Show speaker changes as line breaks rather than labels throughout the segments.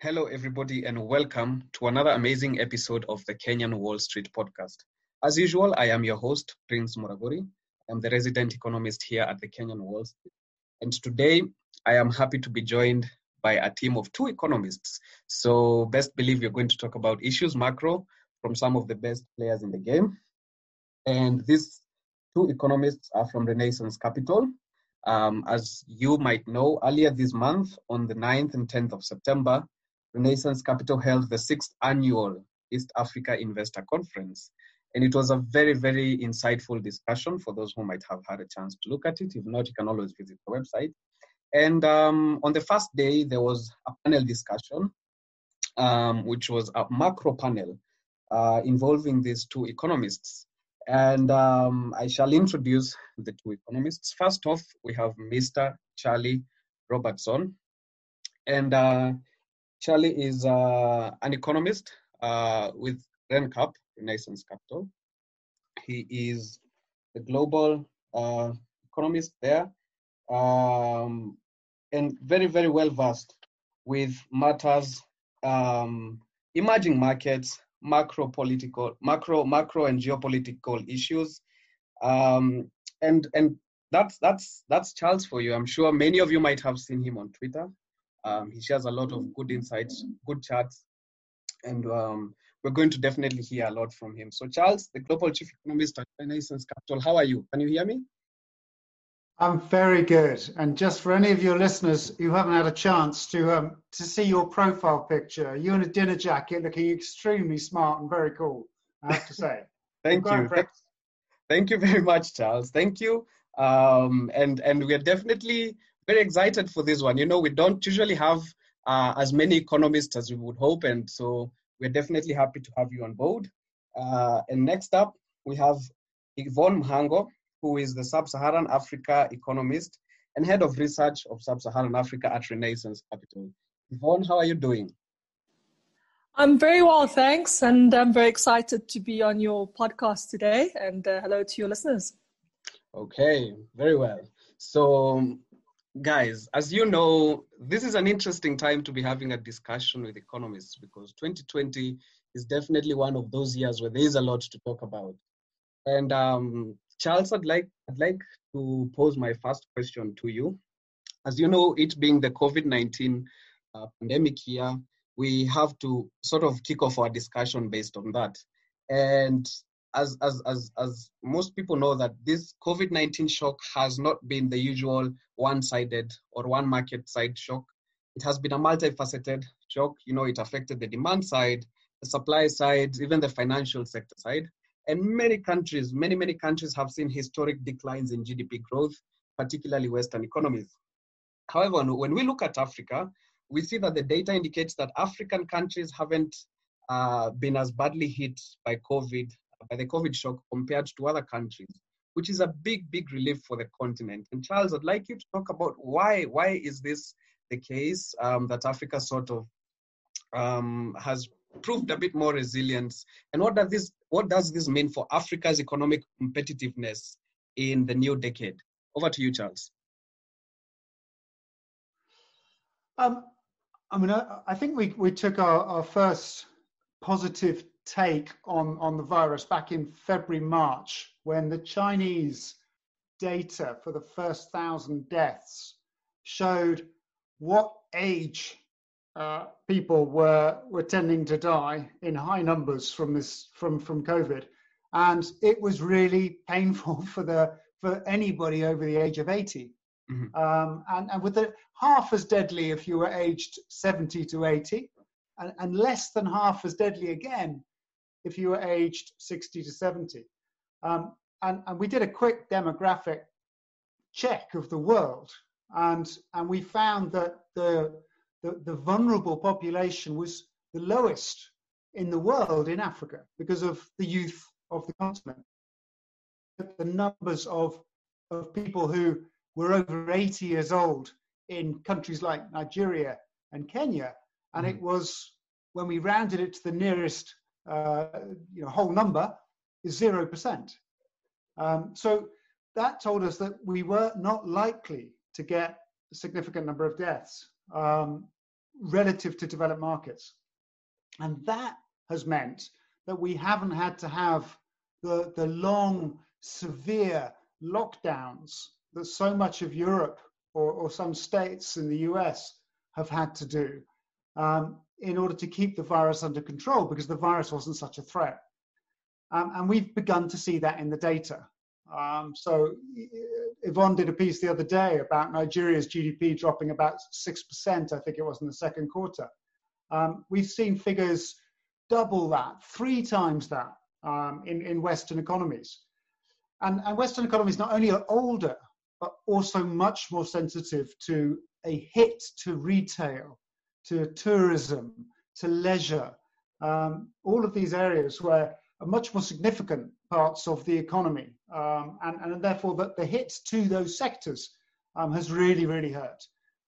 Hello, everybody, and welcome to another amazing episode of the Kenyan Wall Street podcast. As usual, I am your host, Prince Muragori. I'm the resident economist here at the Kenyan Wall Street. And today, I am happy to be joined by a team of two economists. So, best believe we're going to talk about issues macro from some of the best players in the game. And these two economists are from Renaissance Capital. As you might know, earlier this month, on the 9th and 10th of September, Renaissance Capital held the 6th annual East Africa Investor Conference. And it was a very, very insightful discussion for those who might have had a chance to look at it. If not, you can always visit the website. And on the first day, there was a panel discussion, which was a macro panel involving these two economists. And I shall introduce the two economists. First off, we have Mr. Charlie Robertson. And Charlie is an economist with RenCap, Renaissance Capital. He is the global economist there and very, very well versed with matters, emerging markets, macro and geopolitical issues. And that's Charles for you. I'm sure many of you might have seen him on Twitter. He shares a lot of good insights, good charts, and we're going to definitely hear a lot from him. So Charles, the Global Chief Economist at Renaissance Capital, how are you? Can you hear me?
I'm very good. And just for any of your listeners who haven't had a chance to see your profile picture, you in a dinner jacket looking extremely smart and very cool, I have to say.
Thank you. Thank you very much, Charles. Thank you. And we're definitely very excited for this one. You know, we don't usually have as many economists as we would hope, and so we're definitely happy to have you on board. And next up, we have Yvonne Mhango, who is the Sub-Saharan Africa economist and head of research of Sub-Saharan Africa at Renaissance Capital. Yvonne, how are you doing?
I'm very well, thanks, and I'm very excited to be on your podcast today, and hello to your listeners.
Okay, very well. So, guys, as you know, this is an interesting time to be having a discussion with economists because 2020 is definitely one of those years where there is a lot to talk about. And Charles, I'd like to pose my first question to you. As you know, it being the COVID-19 pandemic year, we have to sort of kick off our discussion based on that. And as most people know, that this COVID-19 shock has not been the usual one-sided or one market side shock. It has been a multifaceted shock. You know, it affected the demand side, the supply side, even the financial sector side. And many countries have seen historic declines in GDP growth, particularly Western economies. However, when we look at Africa, we see that the data indicates that African countries haven't been as badly hit by the COVID shock compared to other countries, which is a big relief for the continent. And Charles, I'd like you to talk about why is this the case, that Africa sort of has proved a bit more resilience, and what does this mean for Africa's economic competitiveness in the new decade? Over to you, Charles.
I think we took our first positive take on the virus back in February, March, when the Chinese data for the first 1,000 deaths showed what age people were tending to die in high numbers from COVID, and it was really painful for anybody over the age of 80. Mm-hmm. And with half as deadly if you were aged 70 to 80, and less than half as deadly again if you were aged 60 to 70. And we did a quick demographic check of the world, and we found that the vulnerable population was the lowest in the world in Africa because of the youth of the continent. The numbers of people who were over 80 years old in countries like Nigeria and Kenya, and it was, when we rounded it to the nearest whole number, is 0%. So that told us that we were not likely to get a significant number of deaths. relative to developed markets. And that has meant that we haven't had to have the long, severe lockdowns that so much of Europe or some states in the US have had to do in order to keep the virus under control, because the virus wasn't such a threat. And we've begun to see that in the data. So Yvonne did a piece the other day about Nigeria's GDP dropping about 6%, I think it was, in the second quarter. We've seen figures double that, 3 times that in Western economies. And Western economies not only are older, but also much more sensitive to a hit to retail, to tourism, to leisure, all of these areas where are much more significant parts of the economy. And therefore the hit to those sectors has really, really hurt.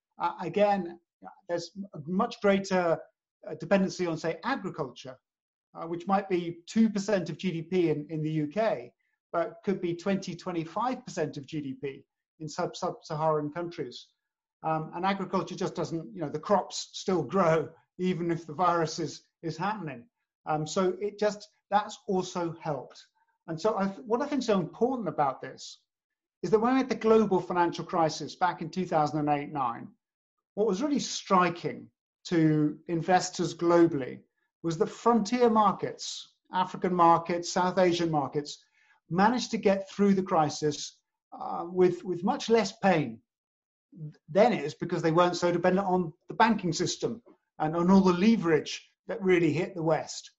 Again, there's a much greater dependency on, say, agriculture, which might be 2% of GDP in the UK, but could be 20-25% of GDP in sub-Saharan countries. And agriculture just doesn't, the crops still grow even if the virus is happening. So that's also helped. And so what I think is so important about this is that when we had the global financial crisis back in 2008-9, what was really striking to investors globally was that frontier markets, African markets, South Asian markets, managed to get through the crisis with much less pain than it is, because they weren't so dependent on the banking system and on all the leverage that really hit the West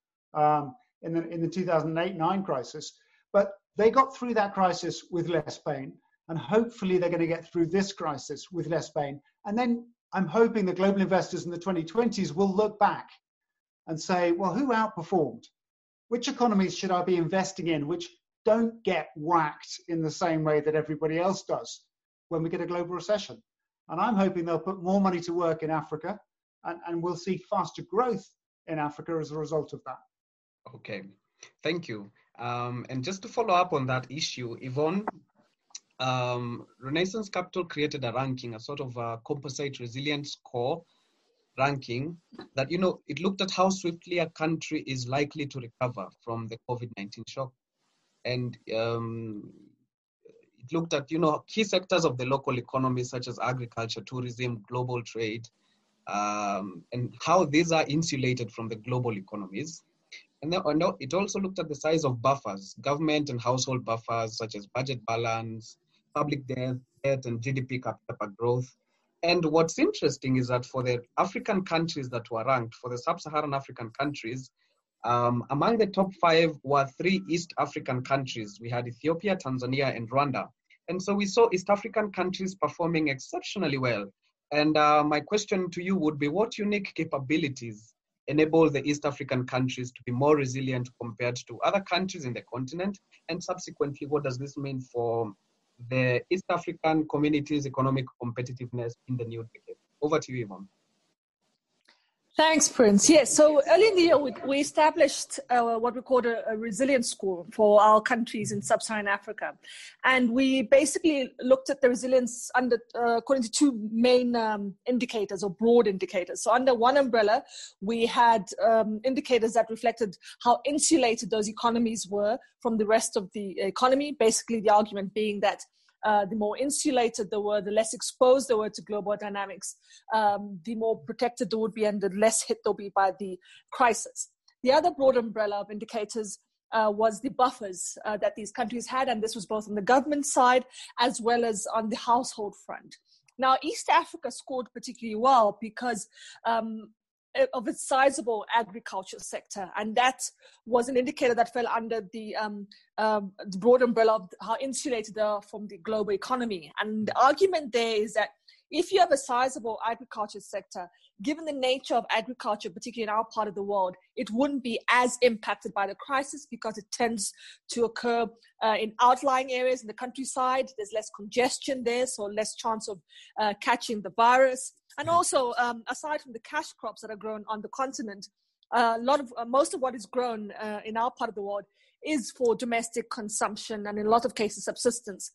in the 2008-9 crisis. But they got through that crisis with less pain, and hopefully they're going to get through this crisis with less pain. And then I'm hoping that global investors in the 2020s will look back and say, well, who outperformed? Which economies should I be investing in which don't get whacked in the same way that everybody else does when we get a global recession? And I'm hoping they'll put more money to work in Africa, and we'll see faster growth in Africa as a result of that.
Okay, thank you. And just to follow up on that issue, Yvonne, Renaissance Capital created a ranking, a sort of a composite resilience score ranking that, it looked at how swiftly a country is likely to recover from the COVID-19 shock. And it looked at, key sectors of the local economy, such as agriculture, tourism, global trade, and how these are insulated from the global economies. And then it also looked at the size of buffers, government and household buffers, such as budget balance, public debt, and GDP capita growth. And what's interesting is that for the African countries that were ranked, for the sub-Saharan African countries, among the top 5 were 3 East African countries. We had Ethiopia, Tanzania, and Rwanda. And so we saw East African countries performing exceptionally well. And my question to you would be, what unique capabilities enable the East African countries to be more resilient compared to other countries in the continent? And subsequently, what does this mean for the East African community's economic competitiveness in the new decade? Over to you, Yvonne.
Thanks, Prince. Yes, so early in the year, we established what we called a resilience score for our countries in sub-Saharan Africa. And we basically looked at the resilience according to 2 main indicators, or broad indicators. So under one umbrella, we had indicators that reflected how insulated those economies were from the rest of the economy. Basically, the argument being that the more insulated they were, the less exposed they were to global dynamics, the more protected they would be, and the less hit they'll be by the crisis. The other broad umbrella of indicators was the buffers that these countries had, and this was both on the government side as well as on the household front. Now, East Africa scored particularly well because of its sizable agriculture sector, and that was an indicator that fell under the broad umbrella of how insulated they are from the global economy. And the argument there is that if you have a sizable agriculture sector, given the nature of agriculture, particularly in our part of the world, it wouldn't be as impacted by the crisis because it tends to occur in outlying areas in the countryside. There's less congestion there, so less chance of catching the virus. And also, aside from the cash crops that are grown on the continent, most of what is grown in our part of the world is for domestic consumption and in a lot of cases subsistence.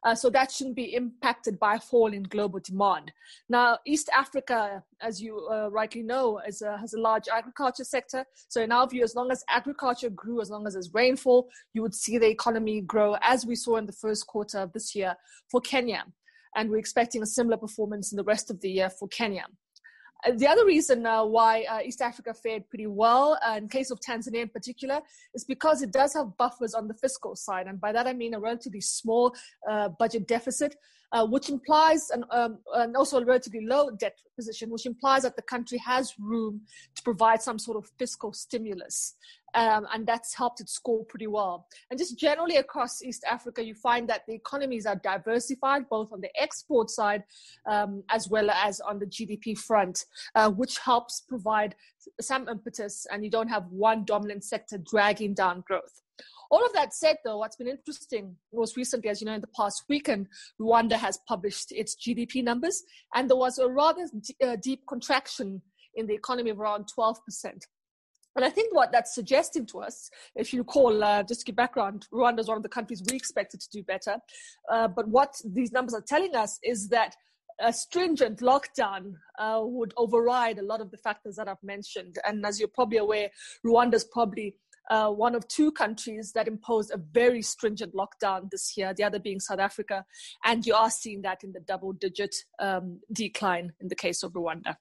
So that shouldn't be impacted by a fall in global demand. Now, East Africa, as you rightly know, has a large agriculture sector. So in our view, as long as agriculture grew, as long as there's rainfall, you would see the economy grow, as we saw in the first quarter of this year for Kenya. And we're expecting a similar performance in the rest of the year for Kenya. The other reason why East Africa fared pretty well, in case of Tanzania in particular, is because it does have buffers on the fiscal side. And by that, I mean a relatively small budget deficit, which implies, and also a relatively low debt position, which implies that the country has room to provide some sort of fiscal stimulus. And that's helped it score pretty well. And just generally across East Africa, you find that the economies are diversified, both on the export side as well as on the GDP front, which helps provide some impetus, and you don't have one dominant sector dragging down growth. All of that said, though, what's been interesting most recently, as you know, in the past weekend, Rwanda has published its GDP numbers, and there was a rather deep contraction in the economy of around 12%. And I think what that's suggesting to us, if you recall, just to give background, Rwanda is one of the countries we expected to do better. But what these numbers are telling us is that a stringent lockdown would override a lot of the factors that I've mentioned. And as you're probably aware, Rwanda is probably one of two countries that imposed a very stringent lockdown this year, the other being South Africa. And you are seeing that in the double-digit decline in the case of Rwanda.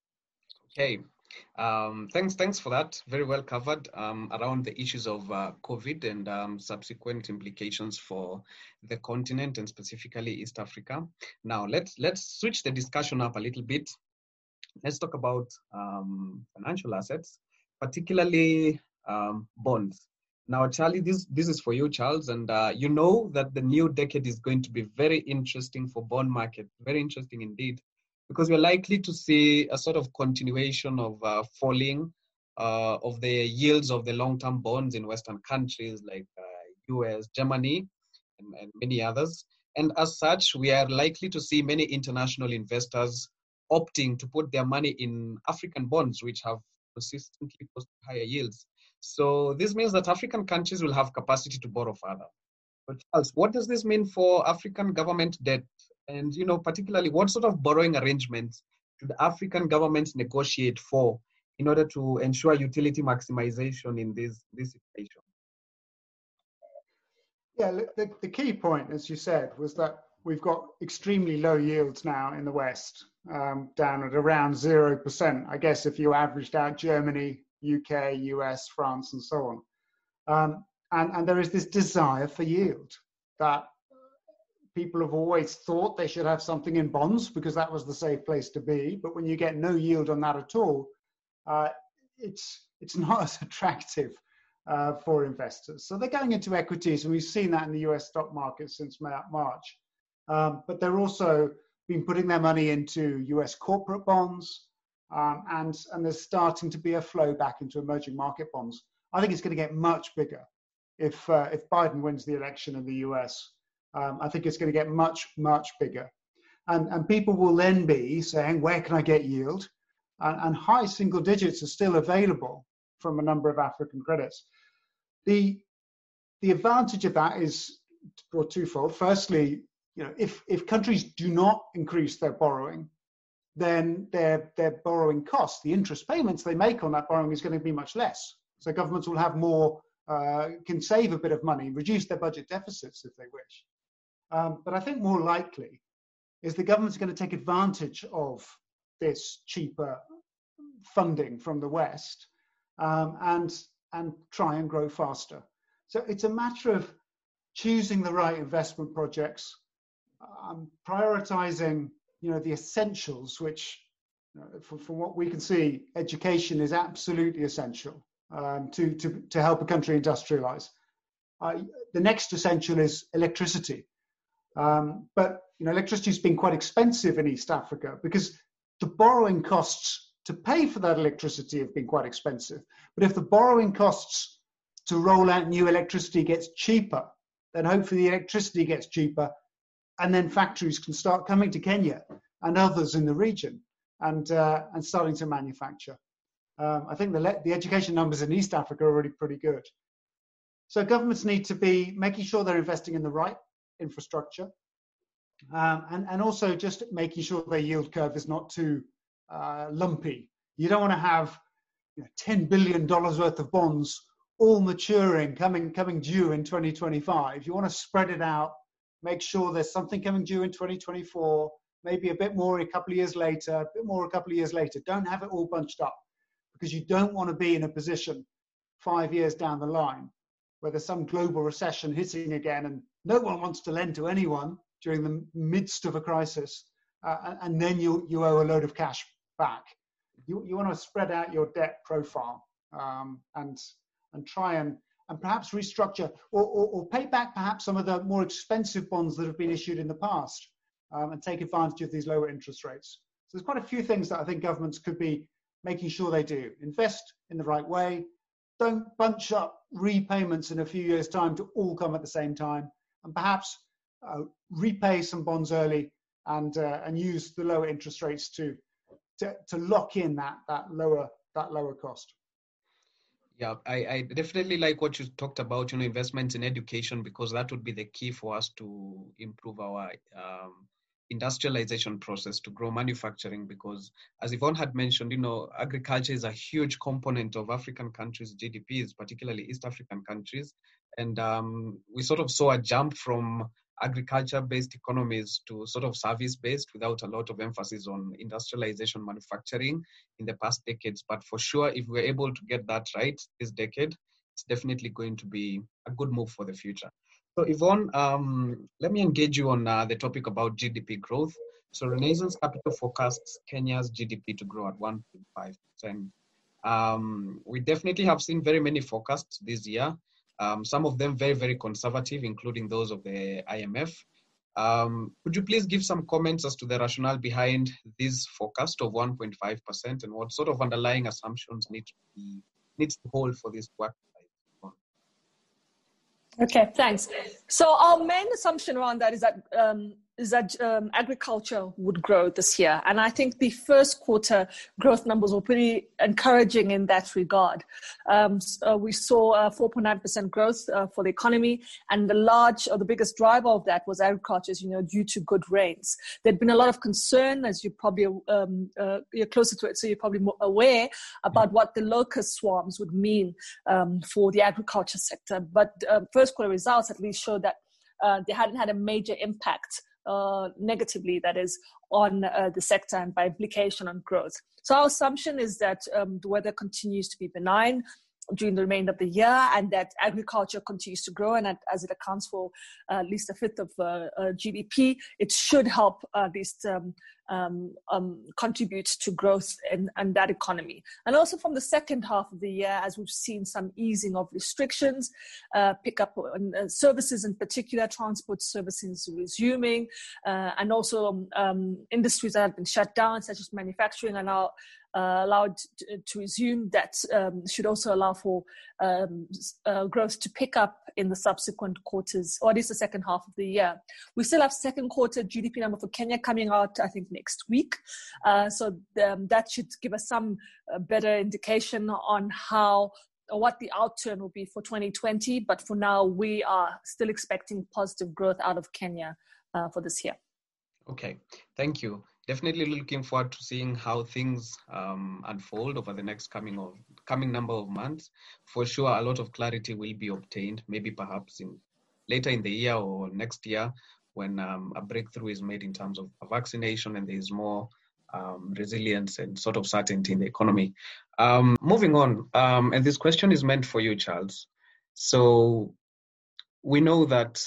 Okay. Thanks for that. Very well covered around the issues of COVID and subsequent implications for the continent and specifically East Africa. Now let's switch the discussion up a little bit. Let's talk about financial assets, particularly bonds. Now, Charlie, this is for you, Charles, and you know that the new decade is going to be very interesting for bond market, very interesting indeed, because we're likely to see a sort of continuation of falling of the yields of the long-term bonds in Western countries like US, Germany, and many others. And as such, we are likely to see many international investors opting to put their money in African bonds, which have consistently posted higher yields. So this means that African countries will have capacity to borrow further. But Charles, what does this mean for African government debt? And, you know, particularly what sort of borrowing arrangements should African governments negotiate for in order to ensure utility maximization in this situation?
Yeah, the key point, as you said, was that we've got extremely low yields now in the West, down at around 0%. I guess if you averaged out Germany, UK, US, France, and so on. And there is this desire for yield that people have always thought they should have something in bonds because that was the safe place to be. But when you get no yield on that at all, it's not as attractive for investors. So they're going into equities, and we've seen that in the US stock market since March. But they're also been putting their money into US corporate bonds, and there's starting to be a flow back into emerging market bonds. I think it's going to get much bigger if Biden wins the election in the US. I think it's going to get much, much bigger. And people will then be saying, where can I get yield? And high single digits are still available from a number of African credits. The advantage of that is twofold. Firstly, you know, if countries do not increase their borrowing, then their borrowing costs, the interest payments they make on that borrowing is going to be much less. So governments will have more, can save a bit of money, reduce their budget deficits if they wish. But I think more likely is the government's going to take advantage of this cheaper funding from the West and try and grow faster. So it's a matter of choosing the right investment projects, prioritizing, you know, the essentials, which, from what we can see, education is absolutely essential to help a country industrialize. The next essential is electricity. But you know, electricity has been quite expensive in East Africa because the borrowing costs to pay for that electricity have been quite expensive. But if the borrowing costs to roll out new electricity gets cheaper, then hopefully the electricity gets cheaper, and then factories can start coming to Kenya and others in the region and starting to manufacture. I think the education numbers in East Africa are already pretty good. So governments need to be making sure they're investing in the right infrastructure, And also just making sure their yield curve is not too lumpy. You don't want to have $10 billion worth of bonds all maturing, coming due in 2025. You want to spread it out, make sure there's something coming due in 2024, maybe a bit more a couple of years later, a bit more a couple of years later. Don't have it all bunched up, because you don't want to be in a position 5 years down the line where there's some global recession hitting again and no one wants to lend to anyone during the midst of a crisis, and then you owe a load of cash back. You want to spread out your debt profile, and try and perhaps restructure or pay back perhaps some of the more expensive bonds that have been issued in the past, and take advantage of these lower interest rates. So there's quite a few things that I think governments could be making sure they do. Invest in the right way. Don't bunch up repayments in a few years' time to all come at the same time, and perhaps repay some bonds early and use the lower interest rates to lock in that lower cost.
Yeah, I definitely like what you talked about, investments in education, because that would be the key for us to improve our industrialization process, to grow manufacturing, because as Yvonne had mentioned, agriculture is a huge component of African countries' GDPs, particularly East African countries. And we sort of saw a jump from agriculture-based economies to sort of service-based, without a lot of emphasis on industrialization, manufacturing in the past decades. But for sure, if we're able to get that right this decade, it's definitely going to be a good move for the future. So Yvonne, let me engage you on the topic about GDP growth. So Renaissance Capital forecasts Kenya's GDP to grow at 1.5%. We definitely have seen very many forecasts this year. Some of them very, very conservative, including those of the IMF. Could you please give some comments as to the rationale behind this forecast of 1.5% and what sort of underlying assumptions needs to hold for this to work?
Okay, thanks. So our main assumption around that is that agriculture would grow this year. And I think the first quarter growth numbers were pretty encouraging in that regard. We saw 4.9% growth for the economy, and the biggest driver of that was agriculture, due to good rains. There'd been a lot of concern, as you probably, you're closer to it, so you're probably more aware about what the locust swarms would mean for the agriculture sector. But first quarter results at least showed that they hadn't had a major impact negatively, that is, on the sector and by implication on growth. So our assumption is that the weather continues to be benign during the remainder of the year, and that agriculture continues to grow, and that as it accounts for at least a fifth of GDP, it should help at least contribute to growth in that economy. And also from the second half of the year, as we've seen some easing of restrictions, pick up on services, in particular transport services resuming, and also industries that have been shut down, such as manufacturing, are now allowed to resume. That should also allow for growth to pick up in the subsequent quarters, or at least the second half of the year. We still have second quarter GDP number for Kenya coming out, I think, next week. So that should give us some better indication on what the outturn will be for 2020. But for now, we are still expecting positive growth out of Kenya for this year.
Okay, thank you. Definitely looking forward to seeing how things unfold over the next coming number of months. For sure, a lot of clarity will be obtained, maybe perhaps later in the year or next year, when a breakthrough is made in terms of vaccination and there is more resilience and sort of certainty in the economy. Moving on, and this question is meant for you, Charles. So we know that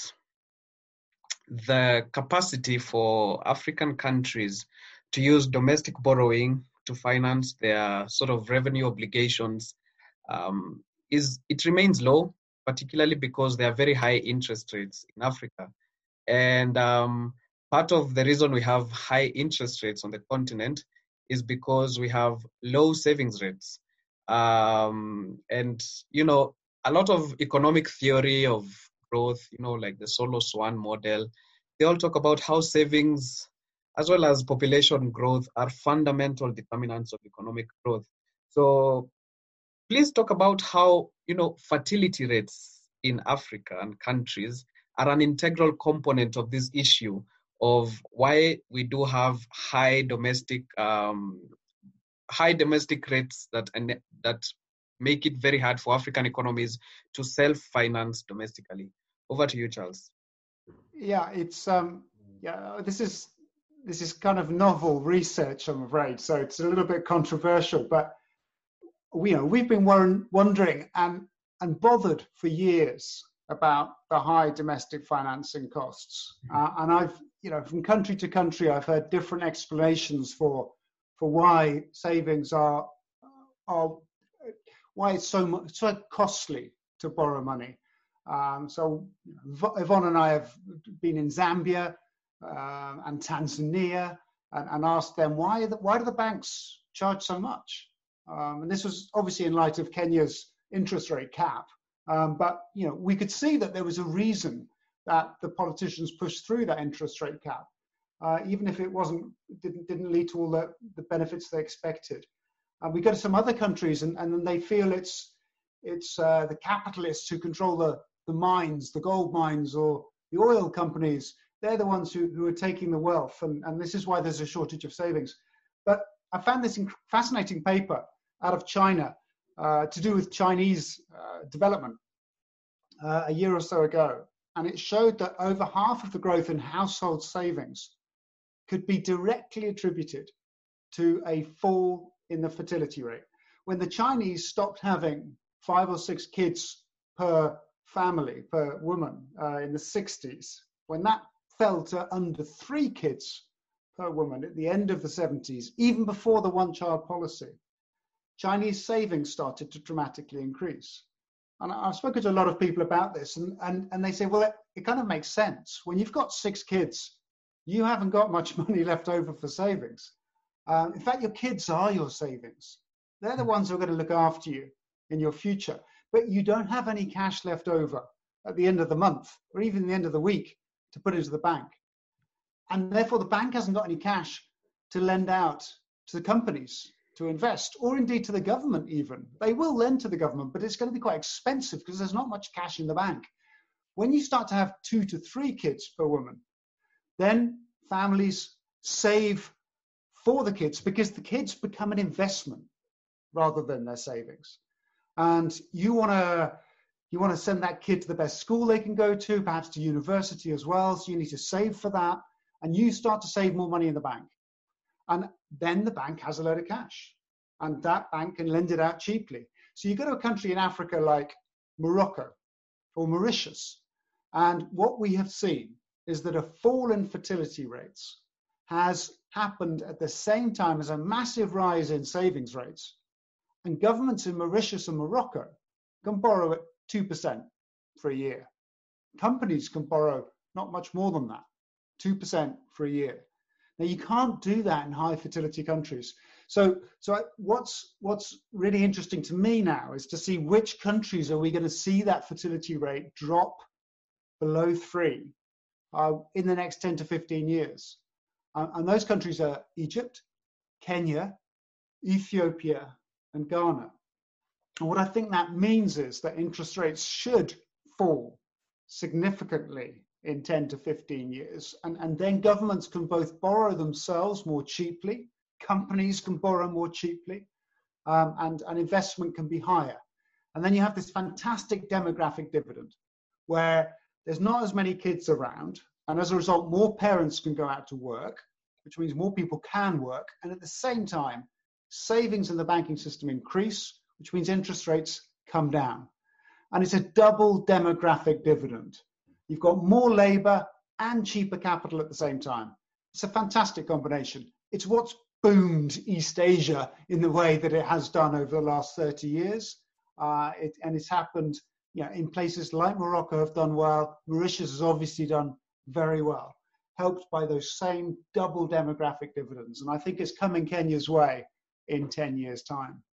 the capacity for African countries to use domestic borrowing to finance their sort of revenue obligations it remains low, particularly because there are very high interest rates in Africa. And part of the reason we have high interest rates on the continent is because we have low savings rates. And, a lot of economic theory of growth, like the Solo Swan model, they all talk about how savings as well as population growth are fundamental determinants of economic growth. So please talk about how, fertility rates in Africa and countries are an integral component of this issue of why we do have high domestic rates that make it very hard for African economies to self-finance domestically. Over to you, Charles.
Yeah, it's this is kind of novel research, I'm afraid, so it's a little bit controversial, but we've been wondering and bothered for years about the high domestic financing costs. And I've, from country to country, I've heard different explanations for why savings are why it's so costly to borrow money. So Yvonne and I have been in Zambia and Tanzania and asked them why do the banks charge so much? And this was obviously in light of Kenya's interest rate cap. But we could see that there was a reason that the politicians pushed through that interest rate cap, even if it didn't lead to all the benefits they expected. And we go to some other countries, and then they feel it's the capitalists who control the mines, the gold mines, or the oil companies. They're the ones who are taking the wealth, and this is why there's a shortage of savings. But I found this fascinating paper out of China to do with Chinese development a year or so ago. And it showed that over half of the growth in household savings could be directly attributed to a fall in the fertility rate. When the Chinese stopped having 5 or 6 kids per family, per woman in the 60s, when that fell to under 3 kids per woman at the end of the 70s, even before the one-child policy, Chinese savings started to dramatically increase. And I've spoken to a lot of people about this, and they say, well, it kind of makes sense. When you've got 6 kids, you haven't got much money left over for savings. In fact, your kids are your savings. They're the ones who are going to look after you in your future. But you don't have any cash left over at the end of the month or even the end of the week to put into the bank. And therefore, the bank hasn't got any cash to lend out to the companies to invest, or indeed to the government even. They will lend to the government, but it's going to be quite expensive because there's not much cash in the bank. When you start to have 2 to 3 kids per woman, then families save for the kids because the kids become an investment rather than their savings. And you want to send that kid to the best school they can go to, perhaps to university as well. So you need to save for that. And you start to save more money in the bank. And then the bank has a load of cash. And that bank can lend it out cheaply. So you go to a country in Africa like Morocco or Mauritius. And what we have seen is that a fall in fertility rates has happened at the same time as a massive rise in savings rates. And governments in Mauritius and Morocco can borrow at 2% for a year. Companies can borrow not much more than that, 2% for a year. Now, you can't do that in high fertility countries. So what's really interesting to me now is to see which countries are we going to see that fertility rate drop below 3 in the next 10 to 15 years. And those countries are Egypt, Kenya, Ethiopia, and Ghana. And what I think that means is that interest rates should fall significantly in 10 to 15 years. And then governments can both borrow themselves more cheaply, companies can borrow more cheaply, and investment can be higher. And then you have this fantastic demographic dividend where there's not as many kids around. And as a result, more parents can go out to work, which means more people can work. And at the same time, savings in the banking system increase, which means interest rates come down. And it's a double demographic dividend. You've got more labor and cheaper capital at the same time. It's a fantastic combination. It's what's boomed East Asia in the way that it has done over the last 30 years. And it's happened in places like Morocco have done well. Mauritius has obviously done very well, helped by those same double demographic dividends. And I think it's coming Kenya's way in 10 years' time.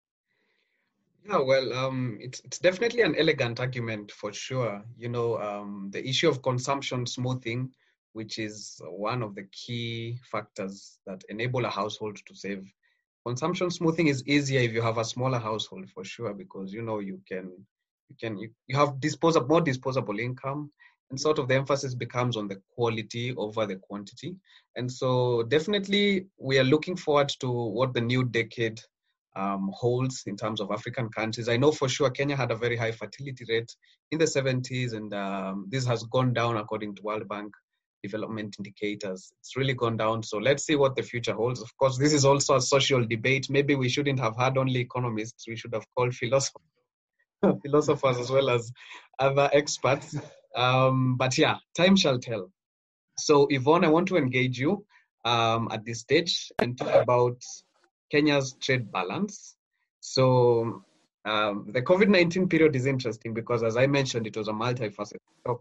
Yeah, well, it's definitely an elegant argument for sure. The issue of consumption smoothing, which is one of the key factors that enable a household to save. Consumption smoothing is easier if you have a smaller household for sure, because you have more disposable income. and sort of the emphasis becomes on the quality over the quantity. And so definitely we are looking forward to what the new decade holds in terms of African countries. I know for sure Kenya had a very high fertility rate in the 70s, and this has gone down according to World Bank development indicators. It's really gone down. So let's see what the future holds. Of course, this is also a social debate. Maybe we shouldn't have had only economists. We should have called philosophers as well as other experts. But yeah, time shall tell. So Yvonne, I want to engage you at this stage and talk about Kenya's trade balance. So the COVID-19 period is interesting because, as I mentioned, it was a multifaceted shock.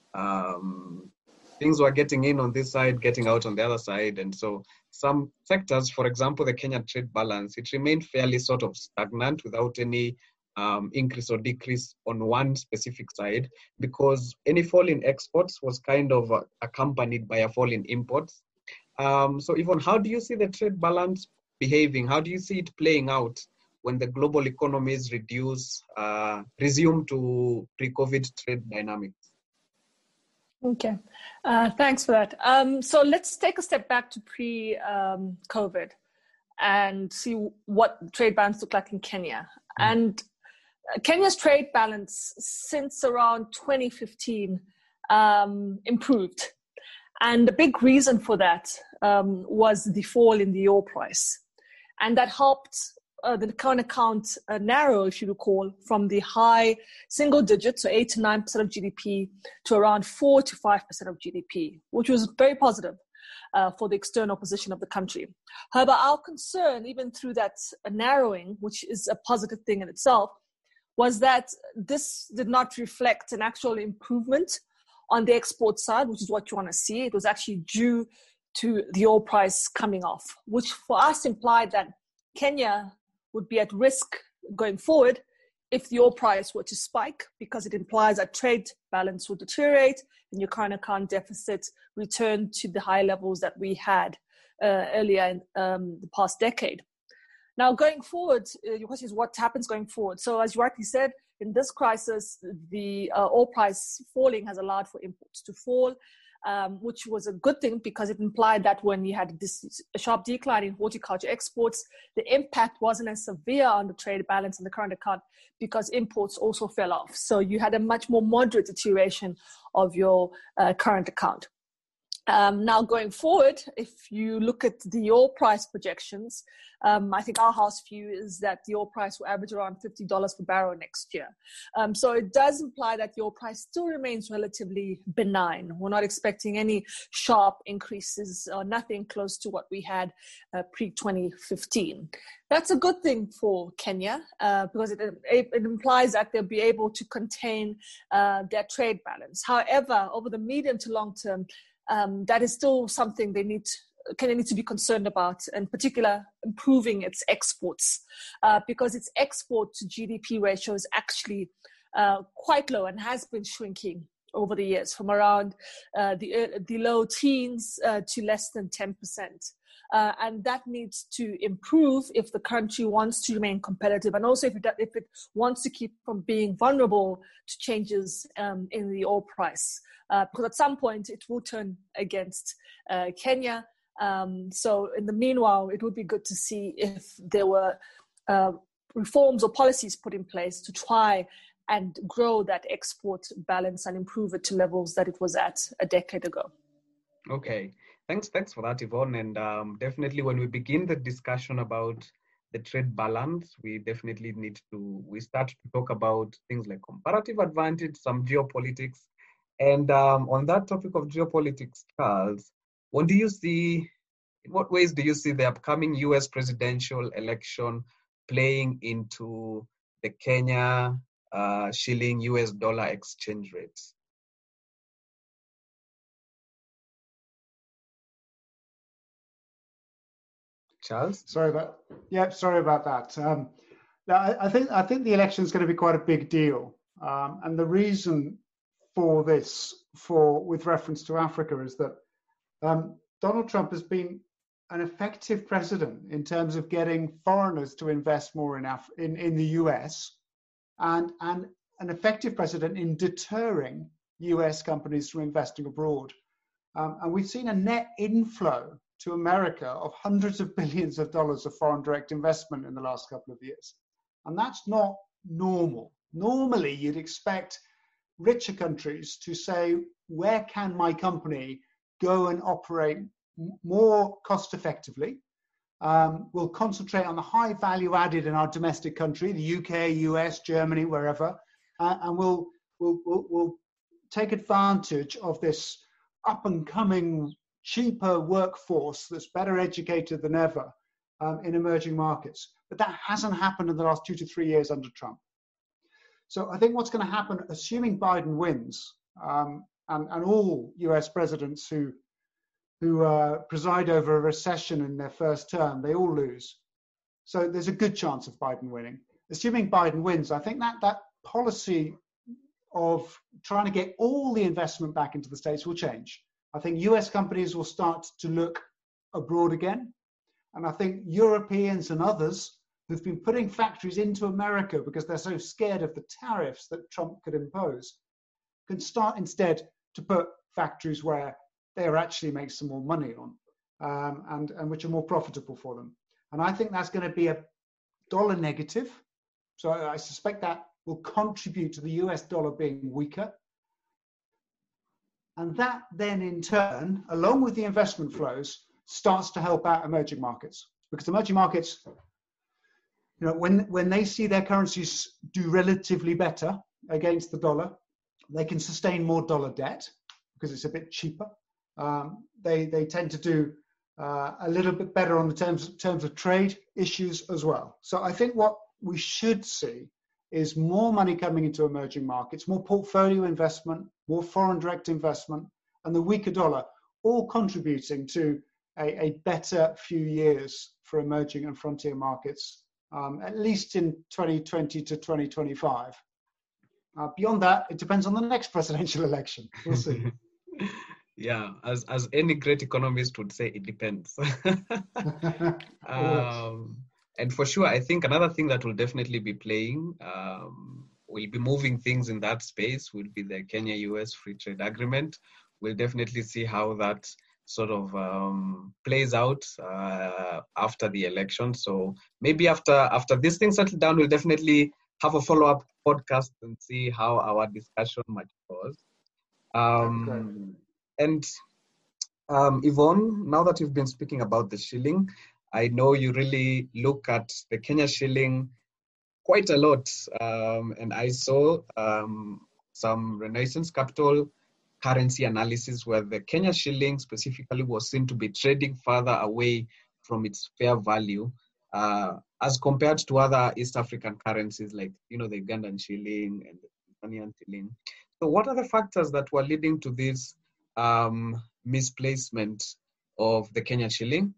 Things were getting in on this side, getting out on the other side. And so some sectors, for example, the Kenya trade balance, it remained fairly sort of stagnant without any increase or decrease on one specific side, because any fall in exports was kind of accompanied by a fall in imports. So Yvonne, how do you see the trade balance behaving? How do you see it playing out when the global economies resume to pre-COVID trade dynamics?
Okay, thanks for that. So let's take a step back to pre-COVID and see what trade balance looked like in Kenya. And Kenya's trade balance since around 2015 improved. And the big reason for that was the fall in the oil price. And that helped the current account narrow, if you recall, from the high single digits, so 8 to 9% of GDP, to around 4 to 5% of GDP, which was very positive for the external position of the country. However, our concern, even through that narrowing, which is a positive thing in itself, was that this did not reflect an actual improvement on the export side, which is what you want to see. It was actually due to the oil price coming off, which for us implied that Kenya would be at risk going forward if the oil price were to spike, because it implies that trade balance will deteriorate and your current account deficit return to the high levels that we had earlier in the past decade. Now, going forward, your question is what happens going forward. So as you rightly said, in this crisis, the oil price falling has allowed for imports to fall, which was a good thing because it implied that when you had this sharp decline in horticulture exports, the impact wasn't as severe on the trade balance and the current account because imports also fell off. So you had a much more moderate deterioration of your current account. Now going forward, if you look at the oil price projections, I think our house view is that the oil price will average around $50 per barrel next year. So it does imply that the oil price still remains relatively benign. We're not expecting any sharp increases or nothing close to what we had pre-2015. That's a good thing for Kenya because it implies that they'll be able to contain their trade balance. However, over the medium to long term, that is still something Kenya needs to be concerned about, in particular improving its exports, because its export to GDP ratio is actually quite low and has been shrinking over the years from around the low teens to less than 10%. And that needs to improve if the country wants to remain competitive, and also if it wants to keep from being vulnerable to changes in the oil price, because at some point it will turn against Kenya. So in the meanwhile, it would be good to see if there were reforms or policies put in place to try and grow that export balance and improve it to levels that it was at a decade ago.
Okay. Thanks for that, Yvonne. And definitely when we begin the discussion about the trade balance, we definitely we start to talk about things like comparative advantage, some geopolitics. And on that topic of geopolitics, Charles, in what ways do you see the upcoming US presidential election playing into the Kenya shilling US dollar exchange rates? Charles?
Sorry about that. I think the election is going to be quite a big deal, and the reason for this, with reference to Africa, is that Donald Trump has been an effective president in terms of getting foreigners to invest more in the US, and an effective president in deterring US companies from investing abroad. And we've seen a net inflow to America of hundreds of billions of dollars of foreign direct investment in the last couple of years. And that's not normal. Normally, you'd expect richer countries to say, where can my company go and operate more cost effectively? We'll concentrate on the high value added in our domestic country, the UK, US, Germany, wherever, and we'll take advantage of this up and coming, cheaper workforce that's better educated than ever in emerging markets. But that hasn't happened in the last 2 to 3 years under Trump. So I think what's going to happen, assuming Biden wins, and all US presidents who preside over a recession in their first term, they all lose. So there's a good chance of Biden winning. Assuming Biden wins, I think that policy of trying to get all the investment back into the States will change. I think US companies will start to look abroad again. And I think Europeans and others who've been putting factories into America because they're so scared of the tariffs that Trump could impose can start instead to put factories where they actually make some more money on, and which are more profitable for them. And I think that's going to be a dollar negative. So I suspect that will contribute to the US dollar being weaker. And that then in turn, along with the investment flows, starts to help out emerging markets. Because emerging markets, you know, when they see their currencies do relatively better against the dollar, they can sustain more dollar debt because it's a bit cheaper. They tend to do a little bit better on the terms of trade issues as well. So I think what we should see is more money coming into emerging markets, more portfolio investment, more foreign direct investment, and the weaker dollar, all contributing to a better few years for emerging and frontier markets, at least in 2020 to 2025. Beyond that, it depends on the next presidential election. We'll see.
Yeah, as any great economist would say, it depends. And for sure, I think another thing that will definitely be playing, will be moving things in that space, will be the Kenya-US Free Trade Agreement. We'll definitely see how that sort of plays out after the election. So maybe after this thing settles down, we'll definitely have a follow-up podcast and see how our discussion matures. And Yvonne, now that you've been speaking about the shilling, I know you really look at the Kenya shilling quite a lot. And I saw some Renaissance Capital currency analysis where the Kenya shilling specifically was seen to be trading further away from its fair value as compared to other East African currencies like, you know, the Ugandan shilling and the Tanzanian shilling. So what are the factors that were leading to this misplacement of the Kenya shilling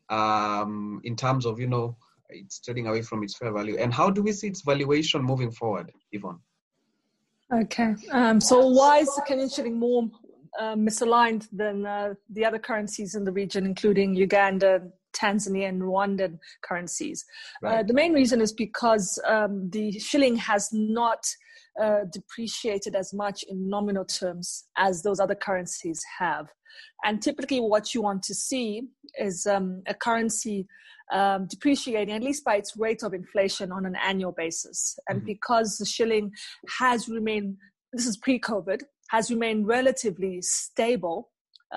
in terms of, you know, it's trading away from its fair value? And how do we see its valuation moving forward, Yvonne?
Okay, so why is the Kenyan shilling more misaligned than the other currencies in the region, including Uganda, Tanzania, and Rwandan currencies? Right. The main reason is because the shilling has not depreciated as much in nominal terms as those other currencies have. And typically what you want to see is a currency depreciating at least by its rate of inflation on an annual basis. And because the shilling has remained, this is pre-COVID, has remained relatively stable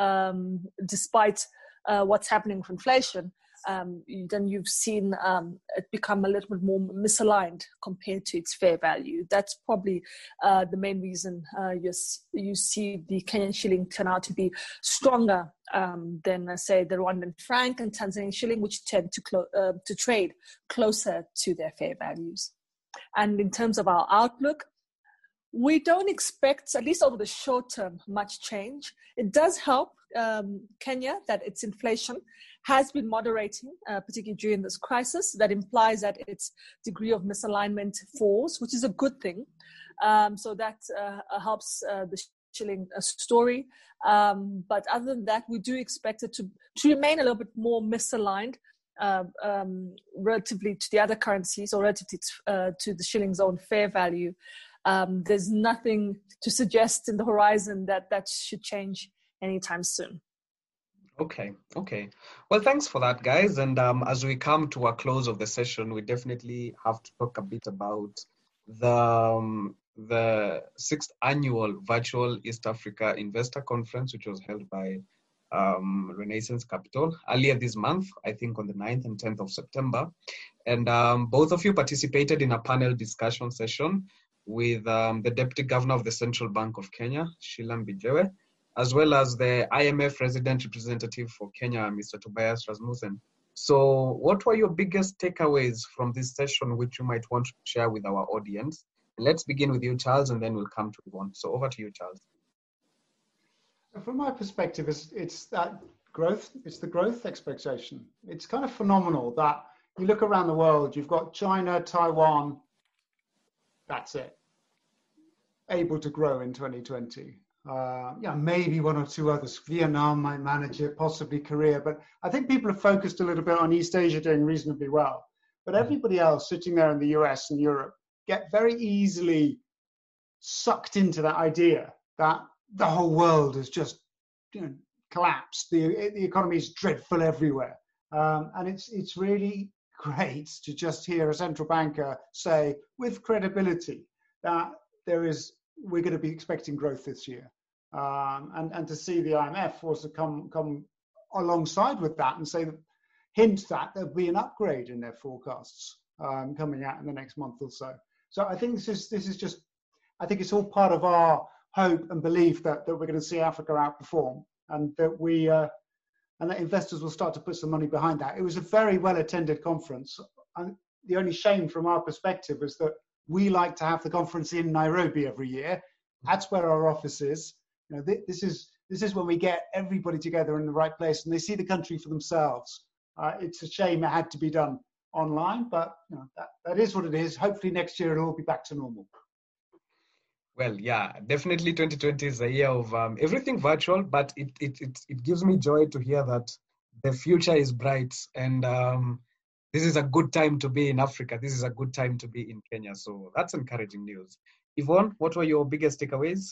despite what's happening with inflation, then you've seen it become a little bit more misaligned compared to its fair value. That's probably the main reason you see the Kenyan shilling turn out to be stronger than, say, the Rwandan franc and Tanzanian shilling, which tend to trade closer to their fair values. And in terms of our outlook, we don't expect, at least over the short term, much change. It does help Kenya that its inflation has been moderating, particularly during this crisis. That implies that its degree of misalignment falls, which is a good thing. So that helps the shilling story. But other than that, we do expect it to remain a little bit more misaligned relatively to the other currencies or relative to the shilling's own fair value. there's nothing to suggest in the horizon that should change anytime soon.
Okay. Well, thanks for that, guys. And as we come to a close of the session, we definitely have to talk a bit about the 6th annual virtual East Africa Investor Conference, which was held by Renaissance Capital earlier this month, I think on the 9th and 10th of September. And both of you participated in a panel discussion session with the Deputy Governor of the Central Bank of Kenya, Sheila Mbijewe, as well as the IMF resident representative for Kenya, Mr. Tobias Rasmussen. So what were your biggest takeaways from this session, which you might want to share with our audience? Let's begin with you, Charles, and then we'll come to Yvonne. So over to you, Charles.
From my perspective, it's that growth. It's the growth expectation. It's kind of phenomenal that you look around the world, you've got China, Taiwan, that's it, able to grow in 2020. Maybe one or two others. Vietnam might manage it, possibly Korea, but I think people have focused a little bit on East Asia doing reasonably well. But everybody else sitting there in the US and Europe get very easily sucked into that idea that the whole world has just collapsed. The economy is dreadful everywhere. And it's really great to just hear a central banker say with credibility that we're going to be expecting growth this year. And to see the IMF also come alongside with that and hint that there'll be an upgrade in their forecasts coming out in the next month or so. So I think this is just, I think it's all part of our hope and belief that we're going to see Africa outperform, and that and that investors will start to put some money behind that. It was a very well attended conference. And the only shame from our perspective is that we like to have the conference in Nairobi every year. That's where our office is. This is when we get everybody together in the right place and they see the country for themselves. It's a shame it had to be done online, but that is what it is. Hopefully next year it'll all be back to normal.
Well, yeah, definitely 2020 is a year of everything virtual, but it gives me joy to hear that the future is bright, and this is a good time to be in Africa. This is a good time to be in Kenya. So that's encouraging news. Yvonne, what were your biggest takeaways?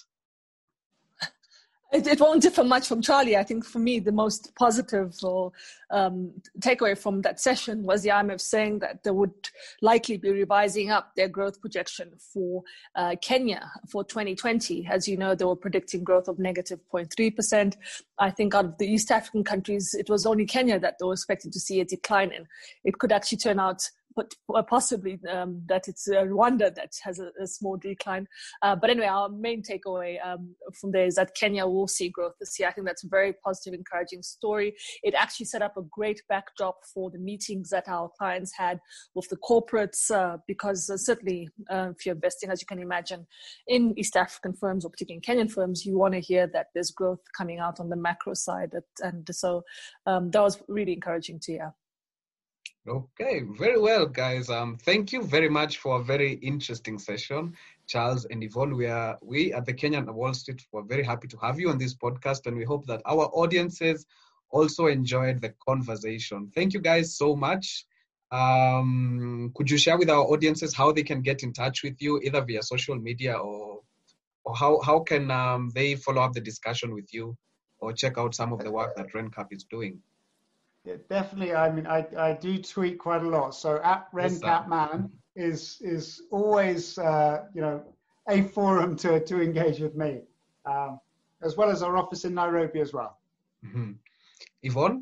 It won't differ much from Charlie. I think for me, the most positive takeaway from that session was the IMF saying that they would likely be revising up their growth projection for Kenya for 2020. As you know, they were predicting growth of negative 0.3%. I think out of the East African countries, it was only Kenya that they were expecting to see a decline in. It could actually turn out possibly that it's Rwanda that has a small decline. But anyway, our main takeaway from there is that Kenya will see growth this year. I think that's a very positive, encouraging story. It actually set up a great backdrop for the meetings that our clients had with the corporates, because certainly if you're investing, as you can imagine, in East African firms or particularly in Kenyan firms, you want to hear that there's growth coming out on the macro side. And so that was really encouraging to hear.
Okay, very well, guys. Thank you very much for a very interesting session, Charles and Yvonne. We at the Kenyan Wall Street were very happy to have you on this podcast, and we hope that our audiences also enjoyed the conversation. Thank you guys so much. Could you share with our audiences how they can get in touch with you, either via social media or how can they follow up the discussion with you or check out some of the work that RenCap is doing?
Yeah, definitely. I mean, I do tweet quite a lot. So at RenCapMan is always, a forum to engage with me, as well as our office in Nairobi as well.
Mm-hmm. Yvonne?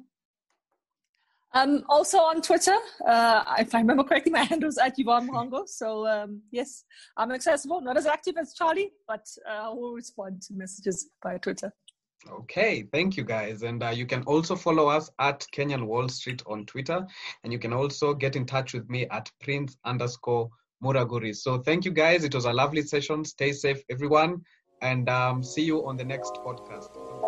Also on Twitter, if I remember correctly, my handle is at Yvonne Mhango. So yes, I'm accessible, not as active as Charlie, but I will respond to messages via Twitter.
Okay, thank you guys. And you can also follow us at Kenyan Wall Street on Twitter. And you can also get in touch with me at Prince_Muraguri. So thank you guys. It was a lovely session. Stay safe, everyone. And see you on the next podcast.